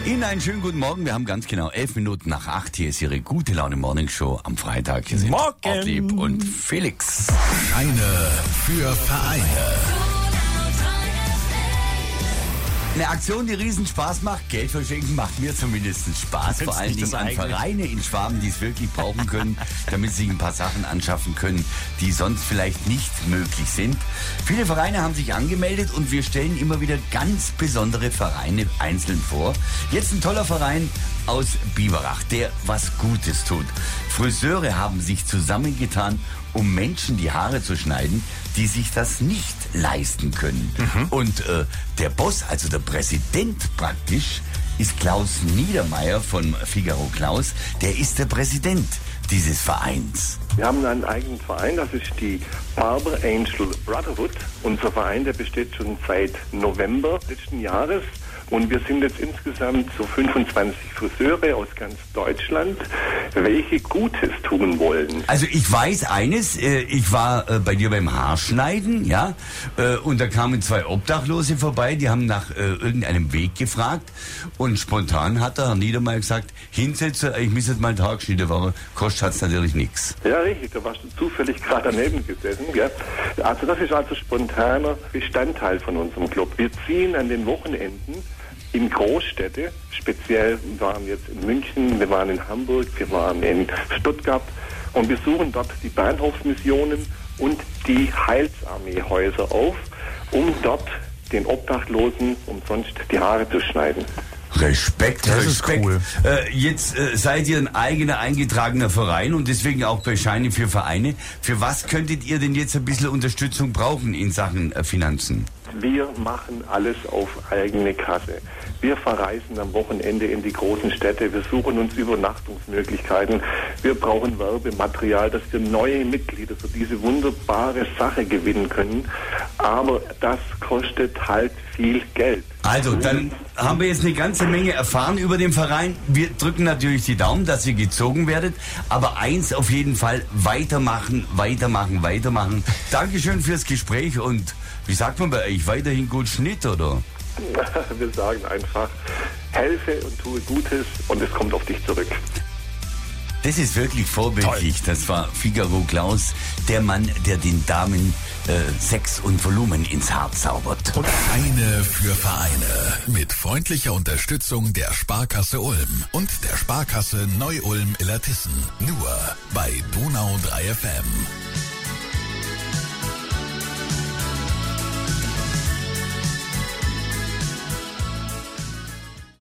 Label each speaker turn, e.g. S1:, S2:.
S1: Ihnen einen schönen guten Morgen. Wir haben ganz genau 11 Minuten nach 8. Hier ist Ihre gute Laune Morning Show am Freitag. Hier sind Ortlieb und Felix.
S2: Scheine für Vereine.
S1: Eine Aktion, die riesen Spaß macht. Geld verschenken macht mir zumindest Spaß. Vor allen Dingen an Vereine in Schwaben, die es wirklich brauchen können, damit sie sich ein paar Sachen anschaffen können, die sonst vielleicht nicht möglich sind. Viele Vereine haben sich angemeldet und wir stellen immer wieder ganz besondere Vereine einzeln vor. Jetzt ein toller Verein aus Biberach, der was Gutes tut. Friseure haben sich zusammengetan, um Menschen die Haare zu schneiden, die sich das nicht leisten können. Und der Boss, also der Präsident praktisch, ist Klaus Niedermeyer von Figaro Klaus. Der ist der Präsident dieses Vereins.
S3: Wir haben einen eigenen Verein, das ist die Barber Angel Brotherhood. Unser Verein, der besteht schon seit November letzten Jahres. Und wir sind jetzt insgesamt so 25 Friseure aus ganz Deutschland, welche Gutes tun wollen.
S1: Also ich weiß eines, ich war bei dir beim Haarschneiden, ja, und da kamen 2 Obdachlose vorbei, die haben nach irgendeinem Weg gefragt und spontan hat der Herr Niedermeyer gesagt, hinsetzen, ich muss jetzt mal den Tag geschnitten werden, kostet hat's natürlich nichts.
S3: Ja, richtig, da warst du zufällig gerade daneben gesessen, ja. Also das ist also spontaner Bestandteil von unserem Club. Wir ziehen an den Wochenenden in Großstädte, speziell waren wir jetzt in München, wir waren in Hamburg, wir waren in Stuttgart und wir suchen dort die Bahnhofsmissionen und die Heilsarmeehäuser auf, um dort den Obdachlosen umsonst die Haare zu schneiden.
S1: Respekt,
S4: das
S1: Respekt.
S4: Ist cool.
S1: Jetzt seid ihr ein eigener eingetragener Verein und deswegen auch bei Scheine für Vereine. Für was könntet ihr denn jetzt ein bisschen Unterstützung brauchen in Sachen Finanzen?
S3: Wir machen alles auf eigene Kasse. Wir verreisen am Wochenende in die großen Städte. Wir suchen uns Übernachtungsmöglichkeiten. Wir brauchen Werbematerial, dass wir neue Mitglieder für diese wunderbare Sache gewinnen können. Aber das kostet halt viel Geld.
S1: Also, dann haben wir jetzt eine ganze Menge erfahren über den Verein. Wir drücken natürlich die Daumen, dass ihr gezogen werdet. Aber eins auf jeden Fall, weitermachen, weitermachen, weitermachen. Dankeschön fürs Gespräch und wie sagt man bei euch, weiterhin gut Schnitt, oder?
S3: Wir sagen einfach, helfe und tue Gutes und es kommt auf dich zurück.
S1: Das ist wirklich vorbildlich. Das war Figaro Klaus, der Mann, der den Damen Sex und Volumen ins Haar zaubert.
S2: Und Scheine für Vereine. Mit freundlicher Unterstützung der Sparkasse Ulm und der Sparkasse Neu-Ulm-Illertissen. Nur bei Donau 3 FM.